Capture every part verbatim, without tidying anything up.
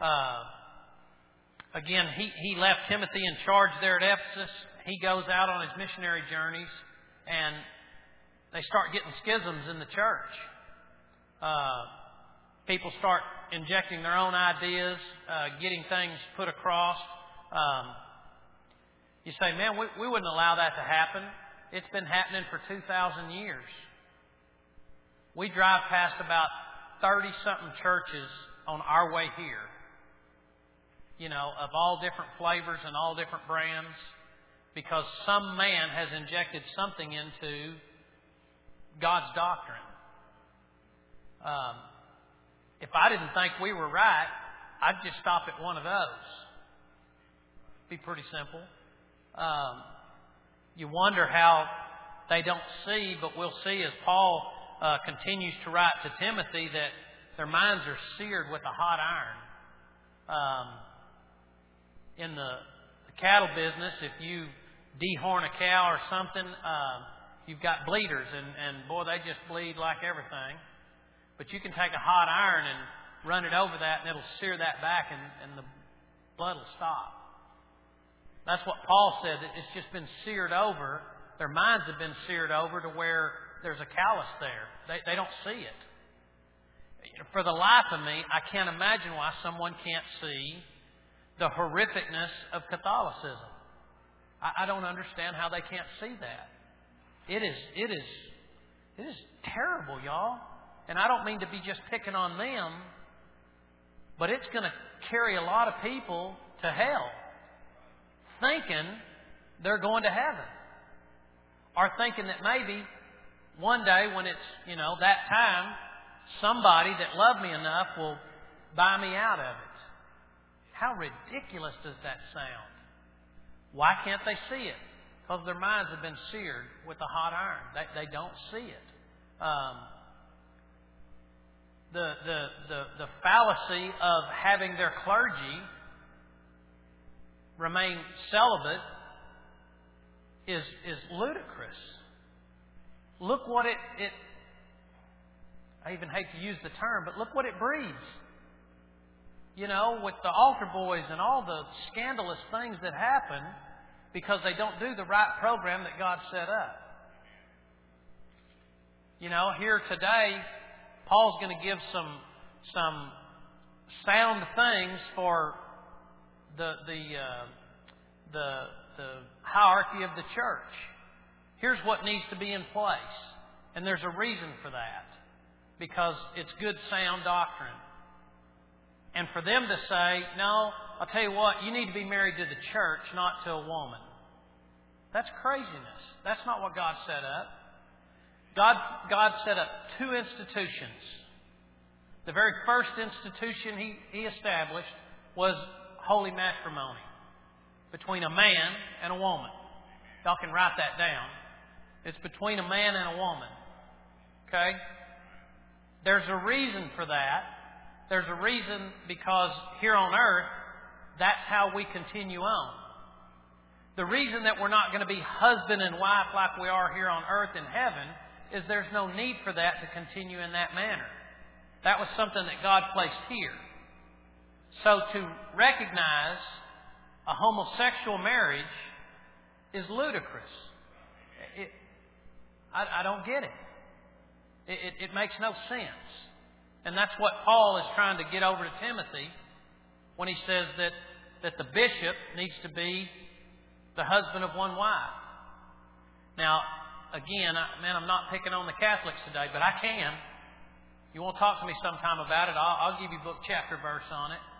Uh, again, he, he left Timothy in charge there at Ephesus. He goes out on his missionary journeys, and they start getting schisms in the church. Uh, people start injecting their own ideas, uh, getting things put across. Um, you say, man, we, we wouldn't allow that to happen. It's been happening for two thousand years. We drive past about thirty-something churches on our way here, you know, of all different flavors and all different brands, because some man has injected something into God's doctrine. Um, if I didn't think we were right, I'd just stop at one of those. Be pretty simple. Um, you wonder how they don't see, but we'll see as Paul uh, continues to write to Timothy that their minds are seared with a hot iron. Um, in the, the cattle business, if you dehorn a cow or something, uh, you've got bleeders, and, and boy, they just bleed like everything. But you can take a hot iron and run it over that, and it'll sear that back, and, and the blood will stop. That's what Paul said. It's just been seared over. Their minds have been seared over to where there's a callus there. They, they don't see it. For the life of me, I can't imagine why someone can't see the horrificness of Catholicism. I, I don't understand how they can't see that. It is, it is, it is terrible, y'all. And I don't mean to be just picking on them, but it's going to carry a lot of people to hell, thinking they're going to heaven, or thinking that maybe one day when it's, you know, that time, somebody that loved me enough will buy me out of it. How ridiculous does that sound? Why can't they see it? Because their minds have been seared with a hot iron. They, they don't see it. Um, the, the, the, the fallacy of having their clergy remain celibate is, is ludicrous. Look what it, it, I even hate to use the term, but look what it breeds. You know, with the altar boys and all the scandalous things that happen because they don't do the right program that God set up. You know, here today, Paul's going to give some some sound things for the the uh, the the hierarchy of the church. Here's what needs to be in place, and there's a reason for that, because it's good sound doctrine. And for them to say, no, I'll tell you what, you need to be married to the church, not to a woman. That's craziness. That's not what God set up. God, God set up two institutions. The very first institution He, he established was holy matrimony between a man and a woman. Y'all can write that down. It's between a man and a woman. Okay? There's a reason for that. There's a reason because here on earth, that's how we continue on. The reason that we're not going to be husband and wife like we are here on earth in heaven is there's no need for that to continue in that manner. That was something that God placed here. So to recognize a homosexual marriage is ludicrous. It, I, I don't get it. It, it. It makes no sense. And that's what Paul is trying to get over to Timothy when he says that, that the bishop needs to be the husband of one wife. Now, again, I, man, I'm not picking on the Catholics today, but I can. You want to talk to me sometime about it, I'll, I'll give you book, chapter, verse on it.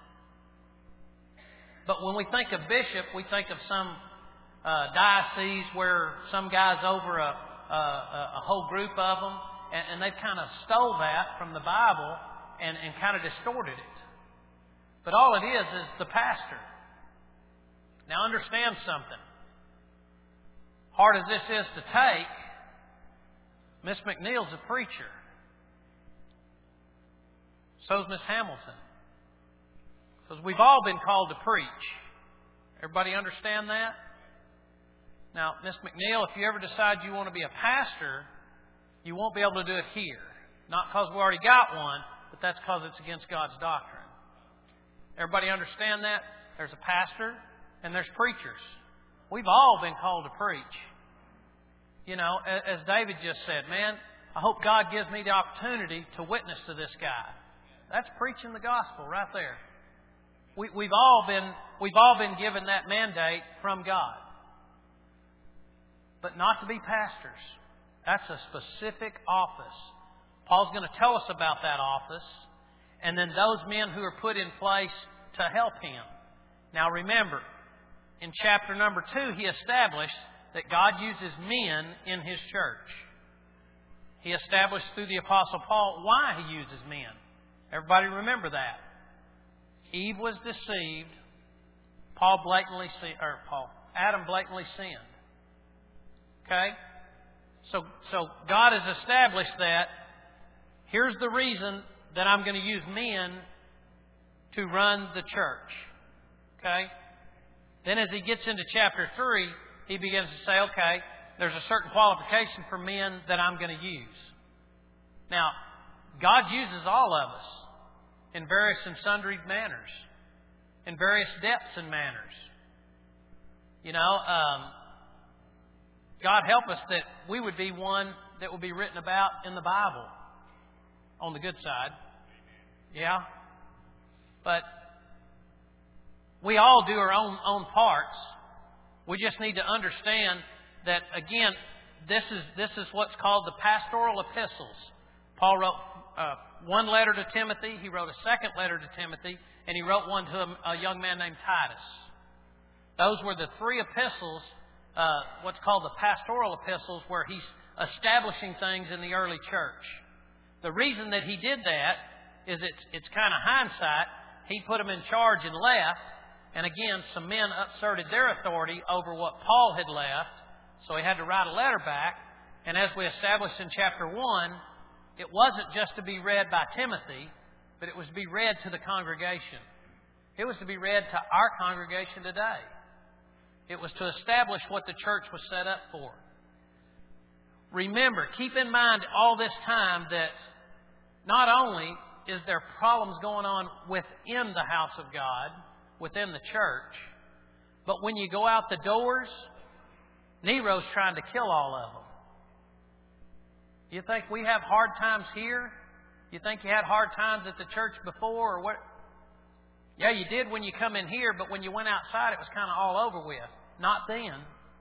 But when we think of bishop, we think of some uh, diocese where some guy's over a, a, a whole group of them, and, and they've kind of stole that from the Bible and, and kind of distorted it. But all it is is the pastor. Now understand something. Hard as this is to take, Miss McNeil's a preacher. So's Miss Hamilton. Because we've all been called to preach. Everybody understand that? Now, Miss McNeil, if you ever decide you want to be a pastor, you won't be able to do it here. Not because we already got one, but that's because it's against God's doctrine. Everybody understand that? There's a pastor and there's preachers. We've all been called to preach. You know, as David just said, man, I hope God gives me the opportunity to witness to this guy. That's preaching the gospel right there. We, we've all been we've all been given that mandate from God. But not to be pastors. That's a specific office. Paul's going to tell us about that office, and then those men who are put in place to help him. Now remember, in chapter number two, he established that God uses men in His church. He established through the Apostle Paul why He uses men. Everybody remember that. Eve was deceived. Paul blatantly, or Paul, Adam blatantly sinned. Okay? So, so God has established that. Here's the reason that I'm going to use men to run the church. Okay? Then as he gets into chapter three, he begins to say, okay, there's a certain qualification for men that I'm going to use. Now, God uses all of us in various and sundry manners, in various depths and manners. You know, um, God help us that we would be one that will be written about in the Bible on the good side. Yeah? But we all do our own, own parts. We just need to understand that, again, this is this is what's called the pastoral epistles. Paul wrote uh, one letter to Timothy. He wrote a second letter to Timothy. And he wrote one to a, a young man named Titus. Those were the three epistles, uh, what's called the pastoral epistles, where he's establishing things in the early church. The reason that he did that is it's, it's kind of hindsight. He put them in charge and left. And again, some men asserted their authority over what Paul had left. So he had to write a letter back. And as we established in chapter one, it wasn't just to be read by Timothy, but it was to be read to the congregation. It was to be read to our congregation today. It was to establish what the church was set up for. Remember, keep in mind all this time that not only is there problems going on within the house of God, within the church, but when you go out the doors, Nero's trying to kill all of them. You think we have hard times here? You think you had hard times at the church before, or what? Yeah, you did when you come in here, but when you went outside, it was kind of all over with. Not then.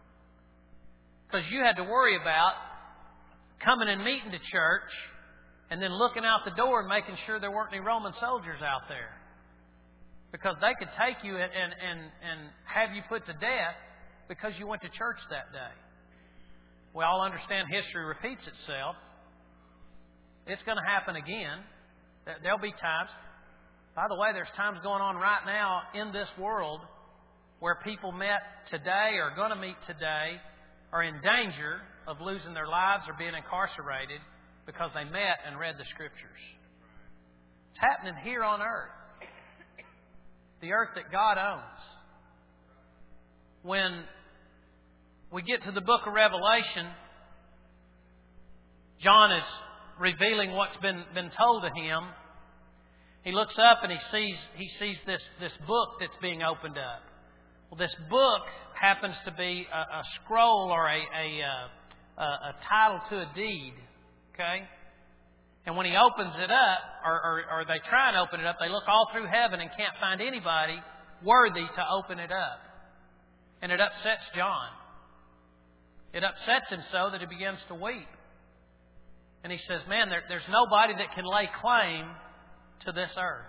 Because you had to worry about coming and meeting the church and then looking out the door and making sure there weren't any Roman soldiers out there. Because they could take you and, and, and, and have you put to death because you went to church that day. We all understand history repeats itself. It's going to happen again. There'll be times. By the way, there's times going on right now in this world where people met today or are going to meet today are in danger of losing their lives or being incarcerated because they met and read the Scriptures. It's happening here on earth. The earth that God owns. When we get to the book of Revelation, John is revealing what's been, been told to him. He looks up and he sees he sees this, this book that's being opened up. Well, this book happens to be a, a scroll or a, a, a, a title to a deed. Okay? And when he opens it up, or, or, or they try and open it up, they look all through heaven and can't find anybody worthy to open it up. And it upsets John. It upsets him so that he begins to weep. And he says, man, there, there's nobody that can lay claim to this earth.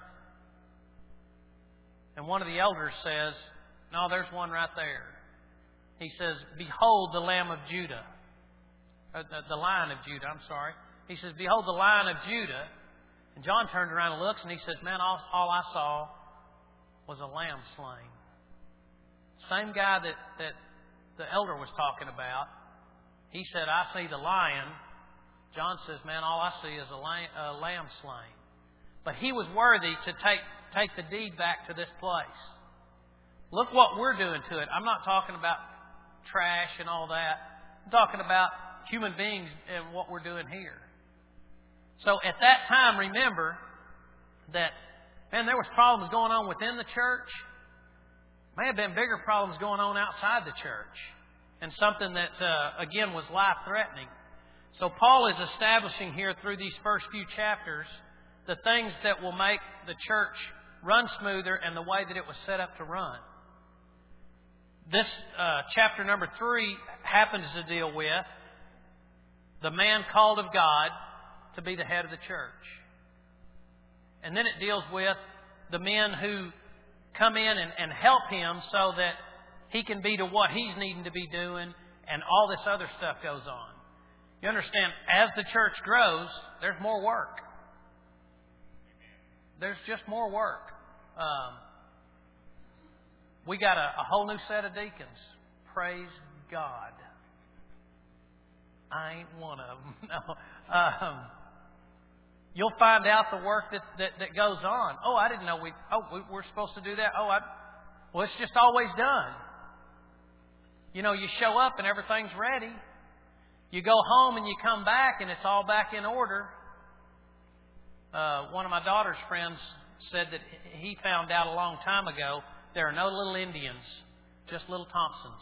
And one of the elders says, no, there's one right there. He says, behold the Lamb of Judah. Uh, the, the Lion of Judah, I'm sorry. He says, behold the Lion of Judah. And John turns around and looks and he says, man, all, all I saw was a lamb slain. Same guy that, that the elder was talking about. He said, I see the lion. John says, man, all I see is a lamb, a lamb slain. But he was worthy to take, take the deed back to this place. Look what we're doing to it. I'm not talking about trash and all that. I'm talking about human beings and what we're doing here. So at that time, remember that Man, there was problems going on within the church. May have been bigger problems going on outside the church. And something that, uh, again, was life-threatening. So Paul is establishing here through these first few chapters the things that will make the church run smoother and the way that it was set up to run. This uh, chapter number three happens to deal with the man called of God to be the head of the church. And then it deals with the men who come in and, and help him so that he can be to what he's needing to be doing, and all this other stuff goes on. You understand, as the church grows, there's more work. There's just more work. Um, we got a, a whole new set of deacons. Praise God. I ain't one of them. No. Um, you'll find out the work that, that, that goes on. Oh, I didn't know we. Oh, we, we're supposed to do that. Oh, I. Well, it's just always done. You know, you show up and everything's ready. You go home and you come back and it's all back in order. Uh, one of my daughter's friends said that he found out a long time ago there are no little Indians, just little Thompsons.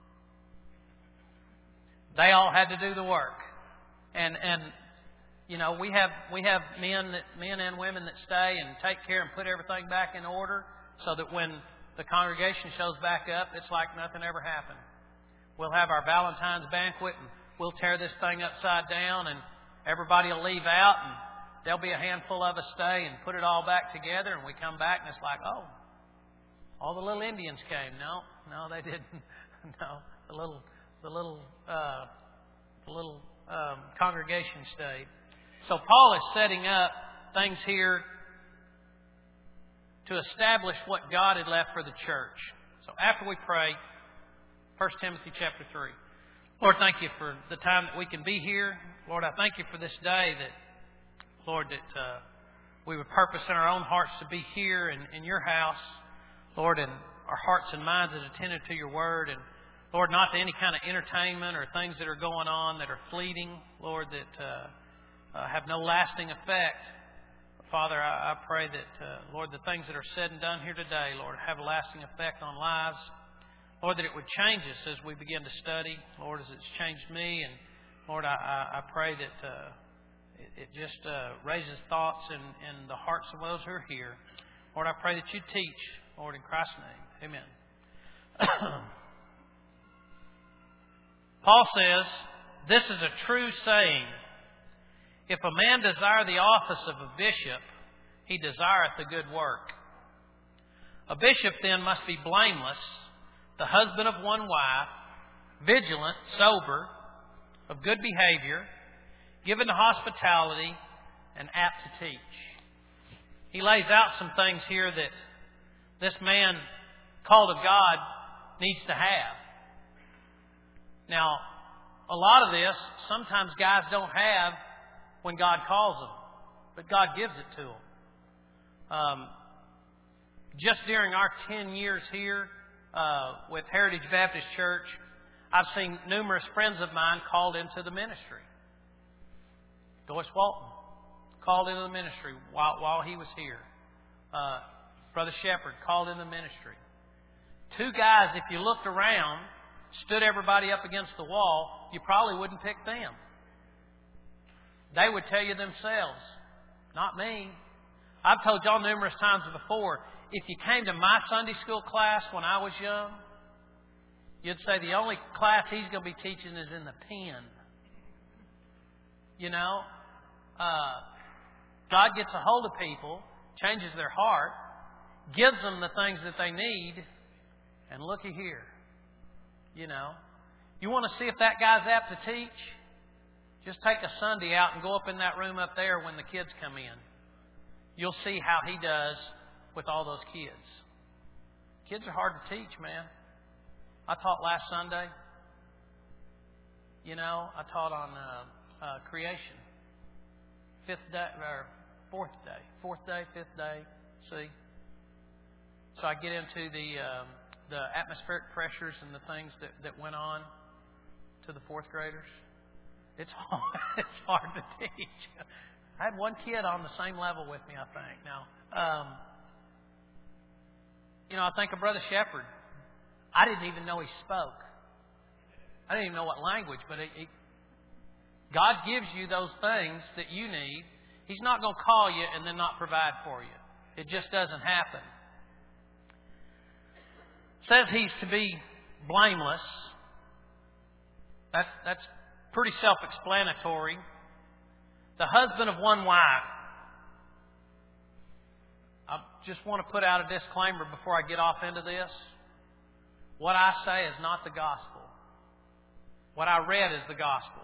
They all had to do the work, and and you know we have we have men that men and women that stay and take care and put everything back in order, so that when the congregation shows back up, it's like nothing ever happened. We'll have our Valentine's banquet and we'll tear this thing upside down, and everybody will leave out, and there'll be a handful of us stay and put it all back together, and we come back and it's like, oh, all the little Indians came. No, no, they didn't. No, the little, the little, uh, the little um, congregation stayed. So Paul is setting up things here to establish what God had left for the church. So after we pray, First Timothy chapter three. Lord, thank you for the time that we can be here. Lord, I thank you for this day that, Lord, that uh, we would purpose in our own hearts to be here in, in your house. Lord, and our hearts and minds is attentive to your word. And, Lord, not to any kind of entertainment or things that are going on that are fleeting, Lord, that uh, uh, have no lasting effect. Father, I, I pray that, uh, Lord, the things that are said and done here today, Lord, have a lasting effect on lives. Lord, that it would change us as we begin to study. Lord, as it's changed me. And Lord, I, I, I pray that uh, it, it just uh, raises thoughts in, in the hearts of those who are here. Lord, I pray that you teach. Lord, in Christ's name. Amen. Paul says, this is a true saying. If a man desire the office of a bishop, he desireth a good work. A bishop then must be blameless, the husband of one wife, vigilant, sober, of good behavior, given to hospitality, and apt to teach. He lays out some things here that this man called of God needs to have. Now, a lot of this, sometimes guys don't have when God calls them, but God gives it to them. Um, just during our ten years here uh, with Heritage Baptist Church, I've seen numerous friends of mine called into the ministry. Doyce Walton called into the ministry while, while he was here. Uh, Brother Shepherd called in the ministry. Two guys, if you looked around, stood everybody up against the wall, you probably wouldn't pick them. They would tell you themselves, not me. I've told y'all numerous times before, if you came to my Sunday school class when I was young, you'd say the only class he's going to be teaching is in the pen. You know, uh, God gets a hold of people, changes their heart, gives them the things that they need, and looky here. You know, you want to see if that guy's apt to teach? Just take a Sunday out and go up in that room up there when the kids come in. You'll see how he does with all those kids. Kids are hard to teach, man. I taught last Sunday. You know, I taught on uh, uh, creation. Fifth day, or fourth day. Fourth day, fifth day. See? So I get into the um, the atmospheric pressures and the things that, that went on to the fourth graders. It's hard, it's hard to teach. I had one kid on the same level with me, I think. Now, um, you know, I think of Brother Shepherd. I didn't even know he spoke. I didn't even know what language, but it, it, God gives you those things that you need. He's not going to call you and then not provide for you. It just doesn't happen. It says he's to be blameless. That's, that's pretty self-explanatory. The husband of one wife. I just want to put out a disclaimer before I get off into this. What I say is not the gospel. What I read is the gospel.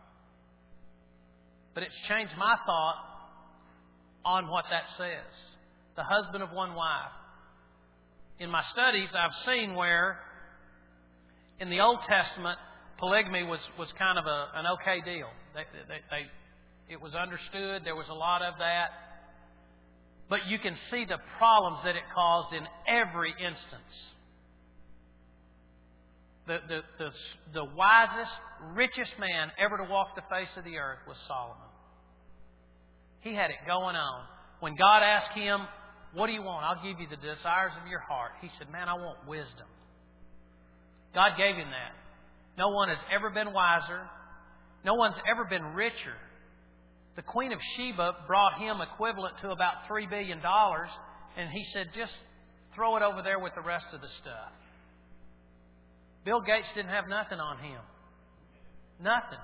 But it's changed my thought on what that says. The husband of one wife. In my studies, I've seen where in the Old Testament, polygamy was, was kind of a, an okay deal. They, they, they, it was understood. There was a lot of that. But you can see the problems that it caused in every instance. The, the, the, the wisest, richest man ever to walk the face of the earth was Solomon. He had it going on. When God asked him, what do you want? I'll give you the desires of your heart. He said, man, I want wisdom. God gave him that. No one has ever been wiser. No one's ever been richer. The Queen of Sheba brought him equivalent to about three billion dollars, and he said, just throw it over there with the rest of the stuff. Bill Gates didn't have nothing on him. Nothing.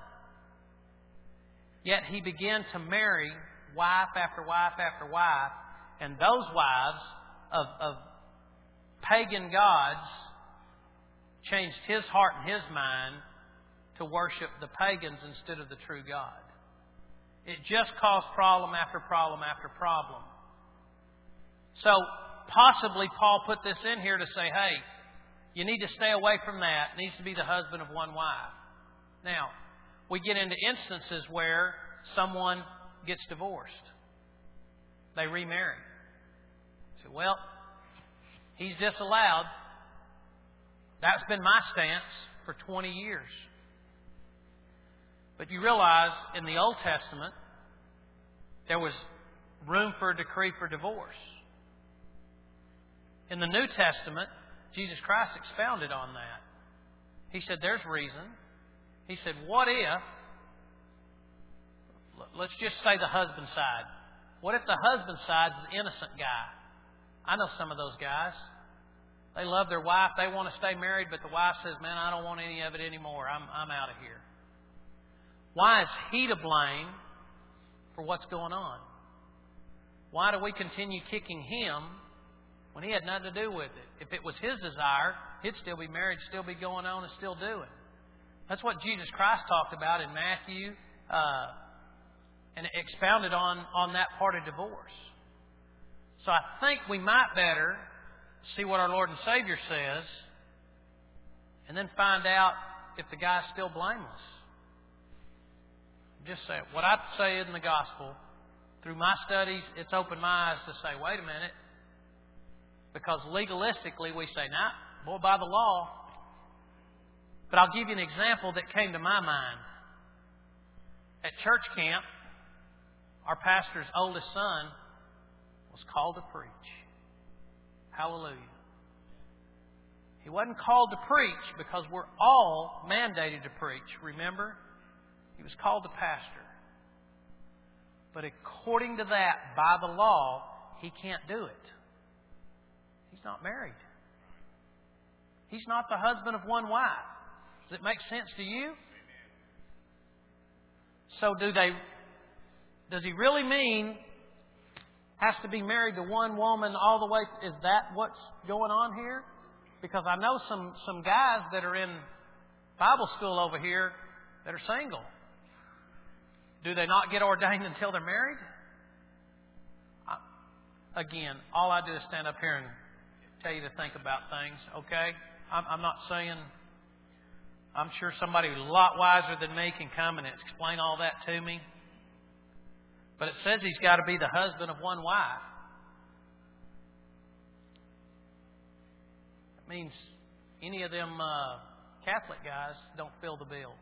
Yet he began to marry wife after wife after wife, and those wives of, of pagan gods changed his heart and his mind to worship the pagans instead of the true God. It just caused problem after problem after problem. So possibly Paul put this in here to say, hey, you need to stay away from that. It needs to be the husband of one wife. Now, we get into instances where someone gets divorced. They remarry. So, well, he's disallowed. That's been my stance for twenty years. But you realize in the Old Testament, there was room for a decree for divorce. In the New Testament, Jesus Christ expounded on that. He said, there's reason. He said, what if, let's just say the husband side. What if the husband side is an innocent guy? I know some of those guys. They love their wife. They want to stay married, but the wife says, man, I don't want any of it anymore. I'm, I'm out of here. Why is he to blame for what's going on? Why do we continue kicking him when he had nothing to do with it? If it was his desire, he'd still be married, still be going on, and still doing. That's what Jesus Christ talked about in Matthew uh, and expounded on, on that part of divorce. So I think we might better see what our Lord and Savior says and then find out if the guy's still blameless. Just say, what I say in the gospel, through my studies, it's opened my eyes to say, wait a minute. Because legalistically we say, nah, boy, by the law. But I'll give you an example that came to my mind. At church camp, our pastor's oldest son was called to preach. Hallelujah. He wasn't called to preach because we're all mandated to preach, remember? He was called to pastor. But according to that, by the law, he can't do it. He's not married. He's not the husband of one wife. Does it make sense to you? So do they, does he really mean has to be married to one woman all the way? Is that what's going on here? Because I know some, some guys that are in Bible school over here that are single. Do they not get ordained until they're married? I, again, all I do is stand up here and tell you to think about things, okay? I'm, I'm not saying... I'm sure somebody a lot wiser than me can come and explain all that to me. But it says he's got to be the husband of one wife. That means any of them uh, Catholic guys don't fill the bill.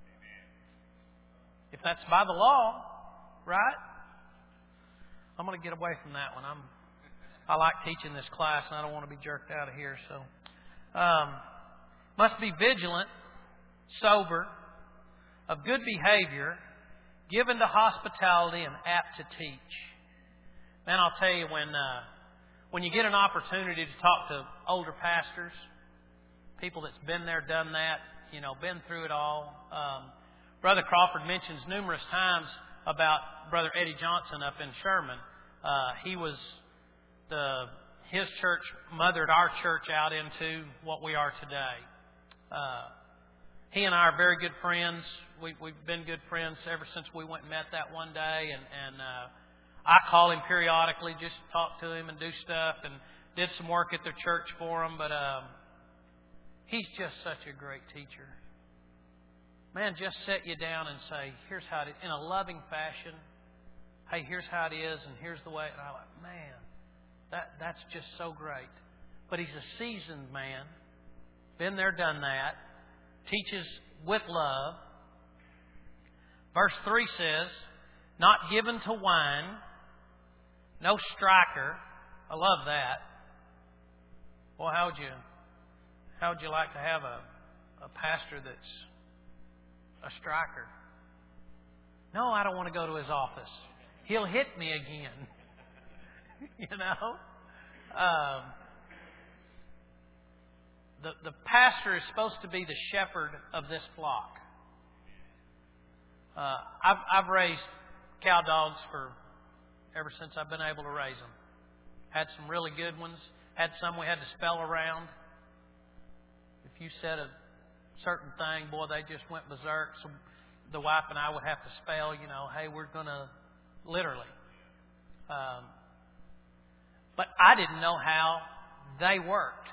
If that's by the law, right? I'm going to get away from that one. I'm I like teaching this class, and I don't want to be jerked out of here. So, um, must be vigilant, sober, of good behavior, given to hospitality, and apt to teach. Man, I'll tell you, when uh, when you get an opportunity to talk to older pastors, people that's been there, done that, you know, been through it all. Um, Brother Crawford mentions numerous times about Brother Eddie Johnson up in Sherman. Uh, he was the his church mothered our church out into what we are today. Uh, he and I are very good friends. We, we've been good friends ever since we went and met that one day. And, and uh, I call him periodically just to talk to him and do stuff, and did some work at their church for him. But um, he's just such a great teacher. Man, just set you down and say, here's how it is, in a loving fashion. Hey, here's how it is, and here's the way. And I'm like, man, that that's just so great. But he's a seasoned man. Been there, done that. Teaches with love. Verse three says, not given to wine, no striker. I love that. Well, how would you, how would you like to have a, a pastor that's a striker? No, I don't want to go to his office. He'll hit me again. You know? Um, the, the pastor is supposed to be the shepherd of this flock. Uh, I've, I've raised cow dogs for ever since I've been able to raise them. Had some really good ones. Had some we had to spell around. If you said a certain thing, boy, they just went berserk. So the wife and I would have to spell, you know, hey, we're going to, literally. Um, but I didn't know how they worked.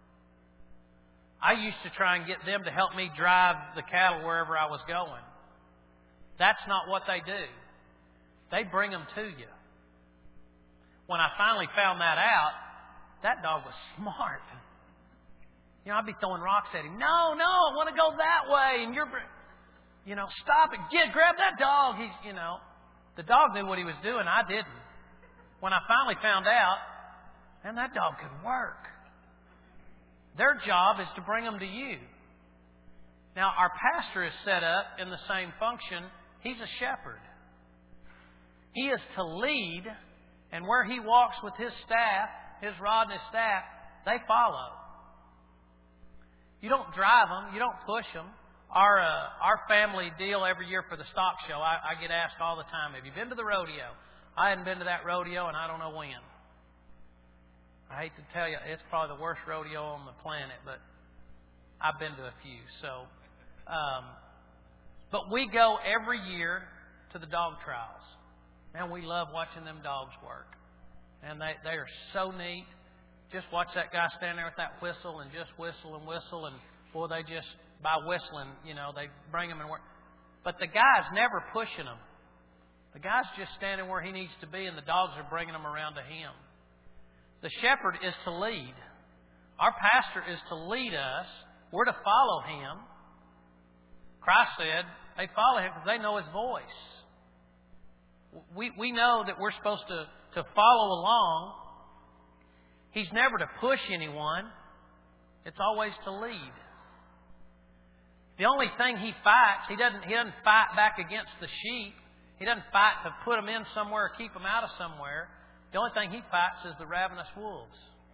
I used to try and get them to help me drive the cattle wherever I was going. That's not what they do. They bring them to you. When I finally found that out, that dog was smart. You know, I'd be throwing rocks at him. No, no, I want to go that way. And you're, you know, stop it. Get, grab that dog. He's, you know, the dog knew what he was doing. I didn't. When I finally found out, man, that dog could work. Their job is to bring them to you. Now, our pastor is set up in the same function. He's a shepherd. He is to lead, and where he walks with his staff, his rod and his staff, they follow. You don't drive them. You don't push them. Our uh, our family deal every year for the stock show, I, I get asked all the time, have you been to the rodeo? I hadn't been to that rodeo, and I don't know when. I hate to tell you, it's probably the worst rodeo on the planet, but I've been to a few. So, um, but we go every year to the dog trials. Man, we love watching them dogs work. And they, they are so neat. Just watch that guy stand there with that whistle and just whistle and whistle. And, boy, they just, by whistling, you know, they bring them and work. But the guy's never pushing them. The guy's just standing where he needs to be, and the dogs are bringing them around to him. The shepherd is to lead. Our pastor is to lead us. We're to follow him. Christ said they follow him because they know his voice. We we know that we're supposed to, to follow along. He's never to push anyone. It's always to lead. The only thing he fights, he doesn't he doesn't fight back against the sheep. He doesn't fight to put them in somewhere or keep them out of somewhere. The only thing he fights is the ravenous wolves.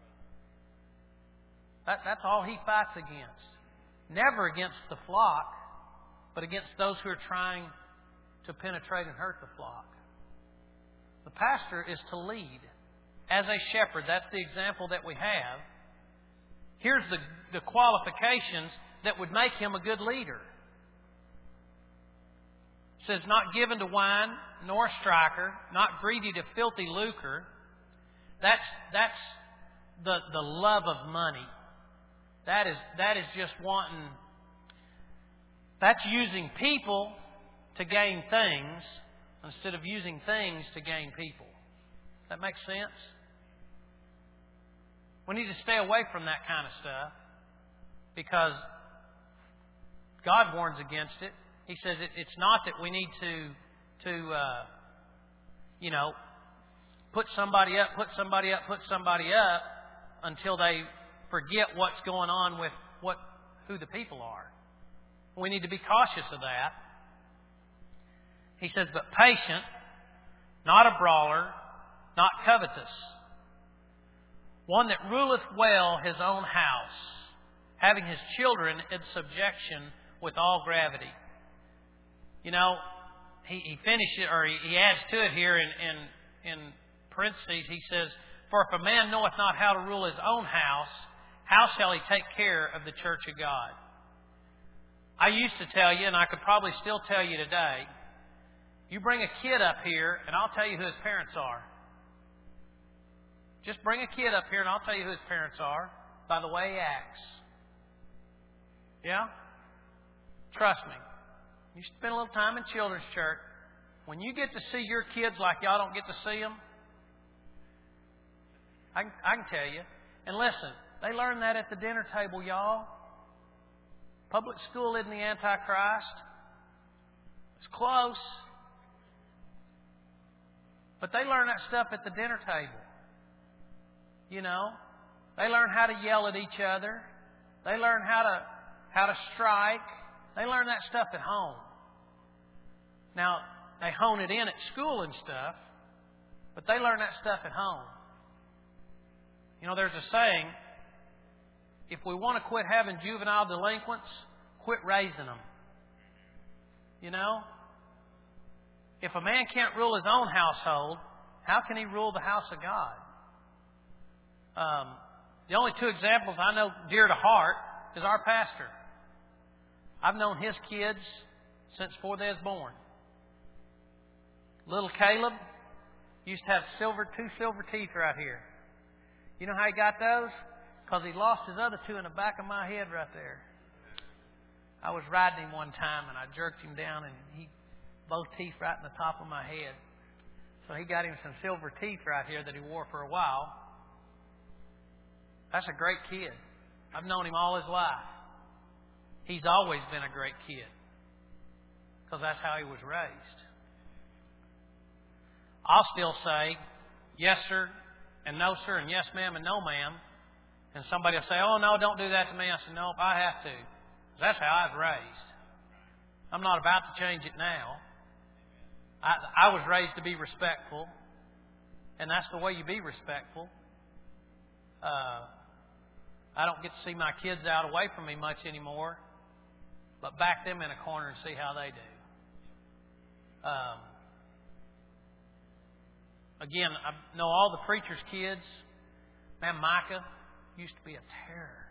That, that's all he fights against. Never against the flock, but against those who are trying to penetrate and hurt the flock. The pastor is to lead. As a shepherd, that's the example that we have. Here's the, the qualifications that would make him a good leader. It says, not given to wine, nor a striker, not greedy to filthy lucre. That's that's the the love of money. That is that is just wanting. That's using people to gain things instead of using things to gain people. That makes sense? We need to stay away from that kind of stuff because God warns against it. He says it, it's not that we need to, to uh, you know, put somebody up, put somebody up, put somebody up until they forget what's going on with what who the people are. We need to be cautious of that. He says, but patient, not a brawler, not covetous, one that ruleth well his own house, having his children in subjection with all gravity. You know, he, he finishes, or he, he adds to it here in, in, in parentheses. He says, for if a man knoweth not how to rule his own house, how shall he take care of the church of God? I used to tell you, and I could probably still tell you today, you bring a kid up here, and I'll tell you who his parents are. Just bring a kid up here, and I'll tell you who his parents are by the way he acts. Yeah? Trust me. You spend a little time in children's church. When you get to see your kids like y'all don't get to see them, I can, I can tell you. And listen, they learn that at the dinner table, y'all. Public school isn't the Antichrist. It's close. But they learn that stuff at the dinner table. You know, they learn how to yell at each other. They learn how to how to strike. They learn that stuff at home. Now, they hone it in at school and stuff, but they learn that stuff at home. You know, there's a saying, if we want to quit having juvenile delinquents, quit raising them. You know? If a man can't rule his own household, how can he rule the house of God? Um, the only two examples I know dear to heart is our pastor. I've known his kids since before they was born. Little Caleb used to have silver two silver teeth right here. You know how he got those? Because he lost his other two in the back of my head right there. I was riding him one time and I jerked him down and he both teeth right in the top of my head. So he got him some silver teeth right here that he wore for a while. That's a great kid. I've known him all his life. He's always been a great kid because that's how he was raised. I'll still say yes, sir, and no, sir, and yes, ma'am, and no, ma'am. And somebody will say, oh, no, don't do that to me. I said, no, I have to. That's how I was raised. I'm not about to change it now. I, I was raised to be respectful, and that's the way you be respectful. Uh, I don't get to see my kids out away from me much anymore, but back them in a corner and see how they do. Um, again, I know all the preacher's kids. Man, Micah used to be a terror.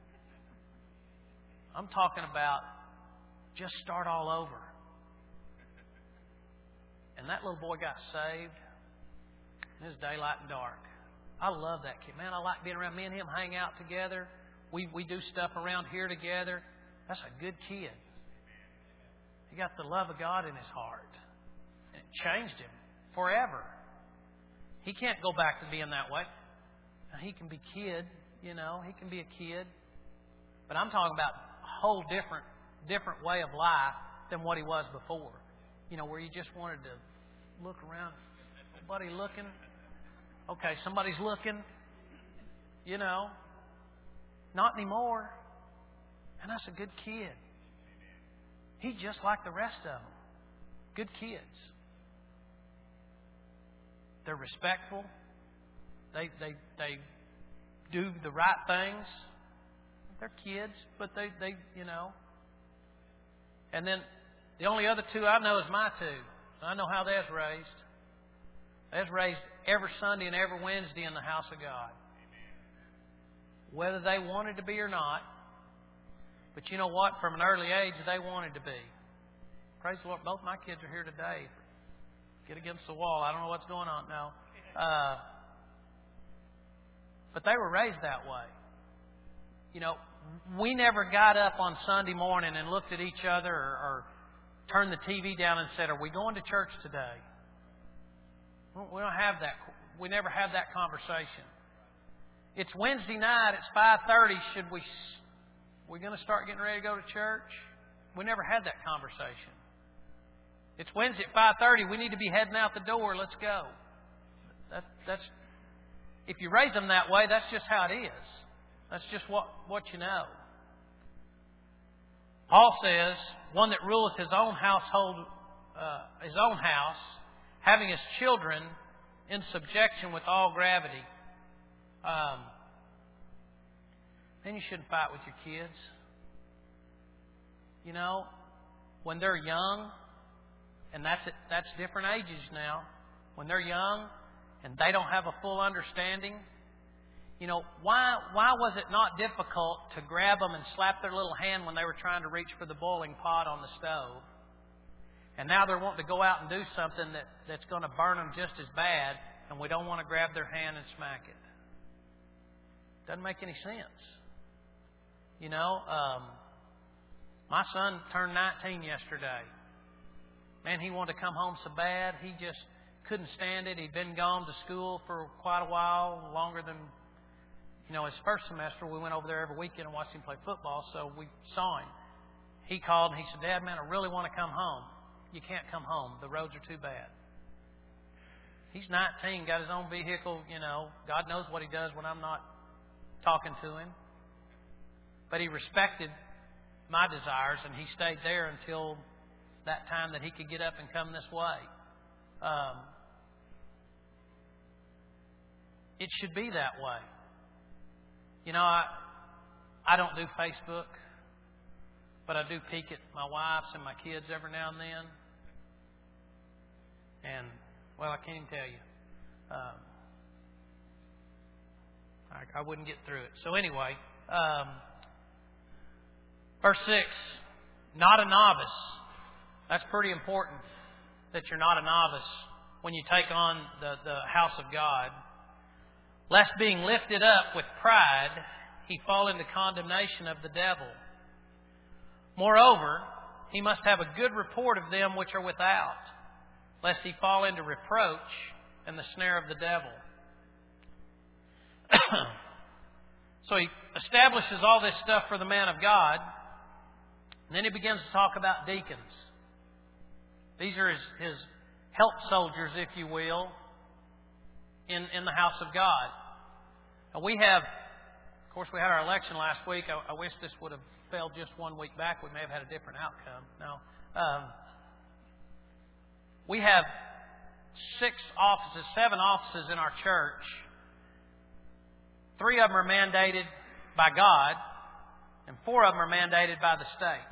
I'm talking about just start all over. And that little boy got saved. And it was daylight and dark. I love that kid. Man, I like being around. Me and him hang out together. We we do stuff around here together. That's a good kid. He got the love of God in his heart. And it changed him forever. He can't go back to being that way. Now, he can be kid, you know. He can be a kid. But I'm talking about a whole different different way of life than what he was before. You know, where you just wanted to look around. Nobody looking. Okay, somebody's looking. You know. Not anymore. And that's a good kid. He's just like the rest of them. Good kids. They're respectful. They they they do the right things. They're kids, but they, they you know. And then the only other two I know is my two. I know how they was raised. They was raised every Sunday and every Wednesday in the house of God. Whether they wanted to be or not. But you know what? From an early age, they wanted to be. Praise the Lord. Both my kids are here today. Get against the wall. I don't know what's going on now. Uh, but they were raised that way. You know, we never got up on Sunday morning and looked at each other or, or turned the T V down and said, are we going to church today? We don't have that. We never have that conversation. It's Wednesday night. It's five thirty. Should we... We're going to start getting ready to go to church? We never had that conversation. It's Wednesday at five thirty. We need to be heading out the door. Let's go. That, that's if you raise them that way, that's just how it is. That's just what, what you know. Paul says, one that ruleth his own household, uh, his own house, having his children in subjection with all gravity. Um, then you shouldn't fight with your kids. You know, when they're young, and that's that's different ages now. When they're young and they don't have a full understanding, you know, why why was it not difficult to grab them and slap their little hand when they were trying to reach for the boiling pot on the stove? And now they're wanting to go out and do something that, that's going to burn them just as bad, and we don't want to grab their hand and smack it. Doesn't make any sense. You know, um, my son turned nineteen yesterday. Man, he wanted to come home so bad. He just couldn't stand it. He'd been gone to school for quite a while, longer than, you know, his first semester. We went over there every weekend and watched him play football, so we saw him. He called and he said, Dad, man, I really want to come home. You can't come home. The roads are too bad. He's nineteen, got his own vehicle, you know. God knows what he does when I'm not talking to him. But he respected my desires, and he stayed there until that time that he could get up and come this way. Um, it should be that way. You know, I I don't do Facebook, but I do peek at my wife's and my kids every now and then. And, well, I can't even tell you. Um, I, I wouldn't get through it. So anyway, um, verse six, not a novice. That's pretty important that you're not a novice when you take on the, the house of God. Lest being lifted up with pride, he fall into condemnation of the devil. Moreover, he must have a good report of them which are without, lest he fall into reproach and the snare of the devil. So he establishes all this stuff for the man of God. And then he begins to talk about deacons. These are his, his help soldiers, if you will, in, in the house of God. Now we have, of course, we had our election last week. I, I wish this would have fell just one week back. We may have had a different outcome. Now, um, we have six offices, seven offices in our church. Three of them are mandated by God, and four of them are mandated by the state.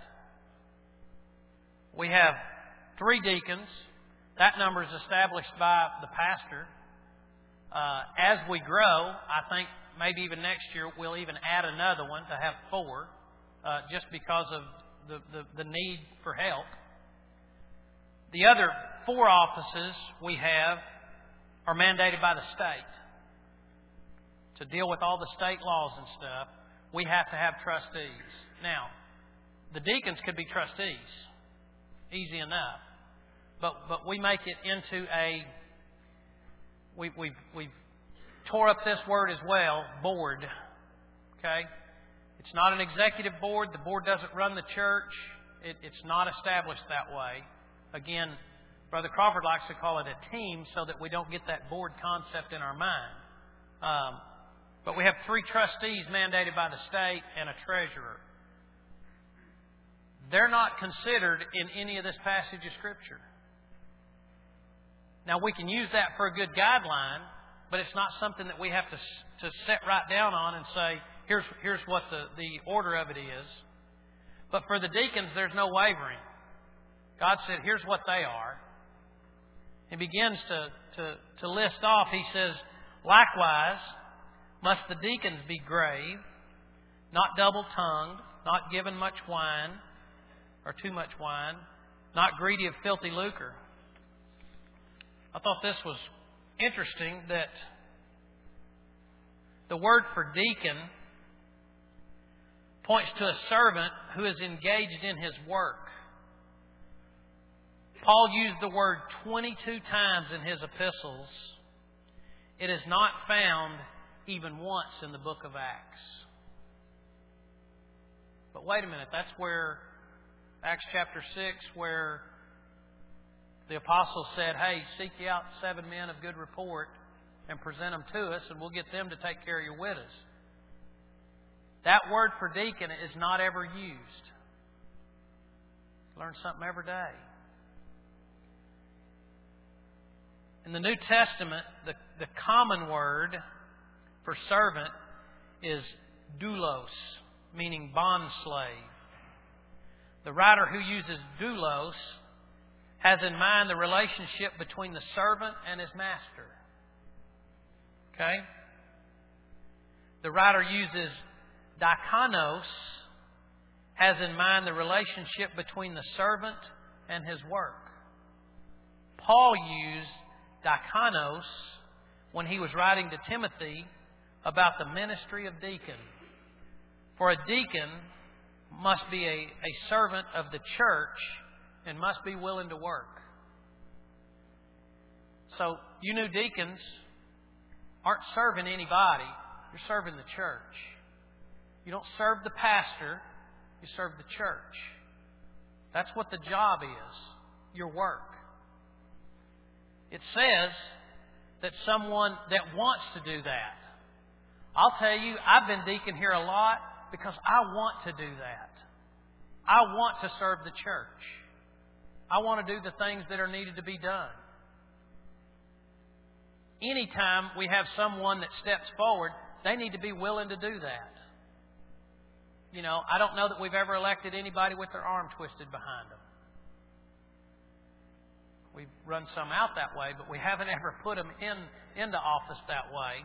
We have three deacons. That number is established by the pastor. Uh, as we grow, I think maybe even next year we'll even add another one to have four, uh, just because of the, the, the need for help. The other four offices we have are mandated by the state. To deal with all the state laws and stuff, we have to have trustees. Now, the deacons could be trustees. Easy enough. But but we make it into a, we, we've, we've tore up this word as well, board. Okay? It's not an executive board. The board doesn't run the church. It, it's not established that way. Again, Brother Crawford likes to call it a team so that we don't get that board concept in our mind. Um, but we have three trustees mandated by the state and a treasurer. They're not considered in any of this passage of Scripture. Now, we can use that for a good guideline, but it's not something that we have to to set right down on and say, here's here's what the, the order of it is. But for the deacons, there's no wavering. God said, here's what they are. He begins to, to, to list off. He says, likewise, must the deacons be grave, not double-tongued, not given much wine, or too much wine, not greedy of filthy lucre. I thought this was interesting that the word for deacon points to a servant who is engaged in his work. Paul used the word twenty-two times in his epistles. It is not found even once in the book of Acts. But wait a minute, that's where Acts chapter six, where the apostles said, hey, seek ye out seven men of good report and present them to us, and we'll get them to take care of your widows. That word for deacon is not ever used. Learn something every day. In the New Testament, the, the common word for servant is doulos, meaning bond slave. The writer who uses doulos has in mind the relationship between the servant and his master. Okay? The writer uses diakonos, has in mind the relationship between the servant and his work. Paul used diakonos when he was writing to Timothy about the ministry of deacon. For a deacon must be a, a servant of the church and must be willing to work. So you new deacons aren't serving anybody. You're serving the church. You don't serve the pastor. You serve the church. That's what the job is. Your work. It says that someone that wants to do that. I'll tell you, I've been deacon here a lot because I want to do that. I want to serve the church. I want to do the things that are needed to be done. Anytime we have someone that steps forward, they need to be willing to do that. You know, I don't know that we've ever elected anybody with their arm twisted behind them. We've run some out that way, but we haven't ever put them in into office that way.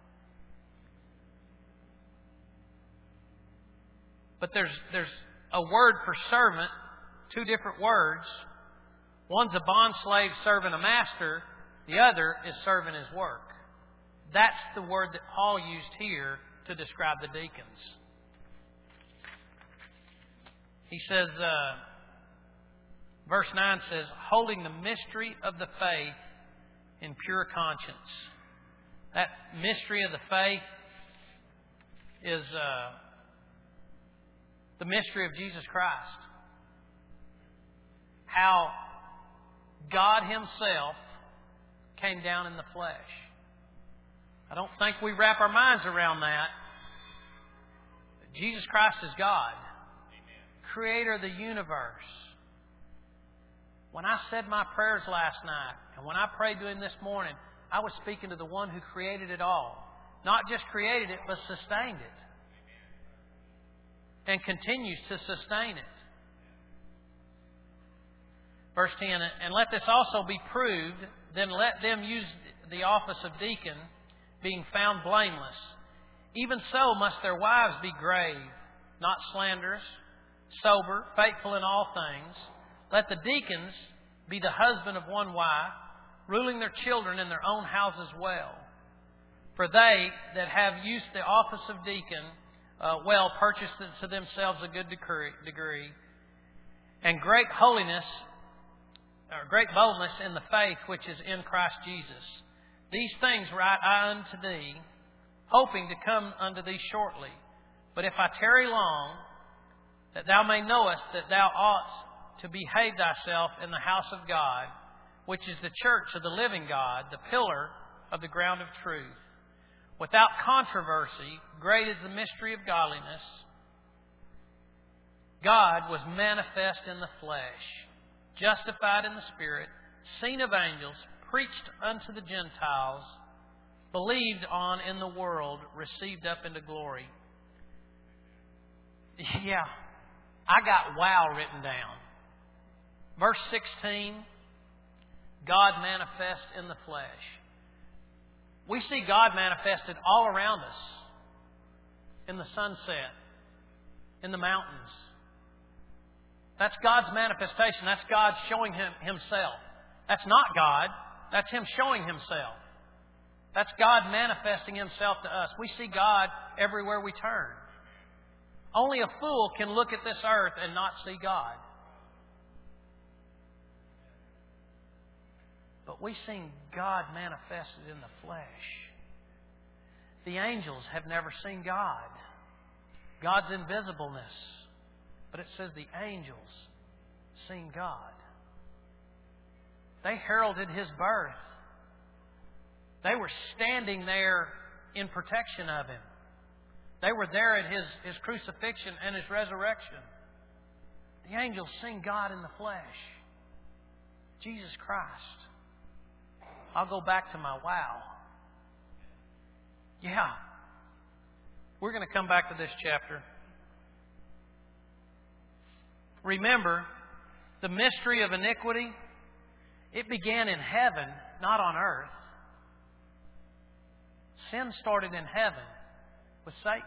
But there's there's a word for servant, two different words. One's a bond slave serving a master. The other is serving his work. That's the word that Paul used here to describe the deacons. He says, uh, verse nine says, holding the mystery of the faith in pure conscience. That mystery of the faith is uh, the mystery of Jesus Christ. How God Himself came down in the flesh. I don't think we wrap our minds around that. Jesus Christ is God. Creator of the universe. When I said my prayers last night, and when I prayed to Him this morning, I was speaking to the one who created it all. Not just created it, but sustained it. And continues to sustain it. Verse ten, and let this also be proved, then let them use the office of deacon, being found blameless. Even so must their wives be grave, not slanderous, sober, faithful in all things. Let the deacons be the husband of one wife, ruling their children in their own houses well. For they that have used the office of deacon uh, well purchase to themselves a good degree, and great holiness, or great boldness in the faith which is in Christ Jesus. These things write I unto thee, hoping to come unto thee shortly. But if I tarry long, that thou may knowest that thou oughtest to behave thyself in the house of God, which is the church of the living God, the pillar of the ground of truth. Without controversy, great is the mystery of godliness. God was manifest in the flesh, justified in the Spirit, seen of angels, preached unto the Gentiles, believed on in the world, received up into glory. Yeah, I got wow written down. Verse sixteen, God manifest in the flesh. We see God manifested all around us. In the sunset, in the mountains. That's God's manifestation. That's God showing him, Himself. That's not God. That's Him showing Himself. That's God manifesting Himself to us. We see God everywhere we turn. Only a fool can look at this earth and not see God. But we've seen God manifested in the flesh. The angels have never seen God. God's invisibleness. But it says the angels seen God. They heralded His birth. They were standing there in protection of Him. They were there at His, His crucifixion and His resurrection. The angels sing God in the flesh. Jesus Christ. I'll go back to my wow. Yeah. We're going to come back to this chapter. Remember, the mystery of iniquity, it began in heaven, not on earth. Sin started in heaven with Satan.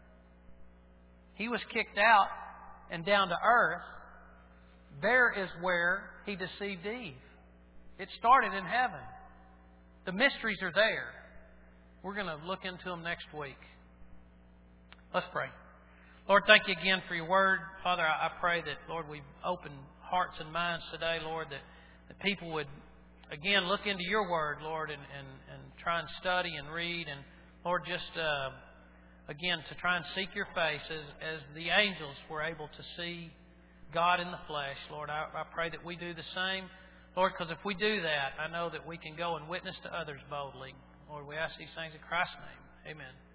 He was kicked out and down to earth. There is where he deceived Eve. It started in heaven. The mysteries are there. We're going to look into them next week. Let's pray. Lord, thank you again for your word. Father, I pray that, Lord, we've opened hearts and minds today, Lord, that, that people would, again, look into your word, Lord, and, and, and try and study and read. And, Lord, just, uh, again, to try and seek your face as, as the angels were able to see God in the flesh. Lord, I, I pray that we do the same. Lord, because if we do that, I know that we can go and witness to others boldly. Lord, we ask these things in Christ's name. Amen.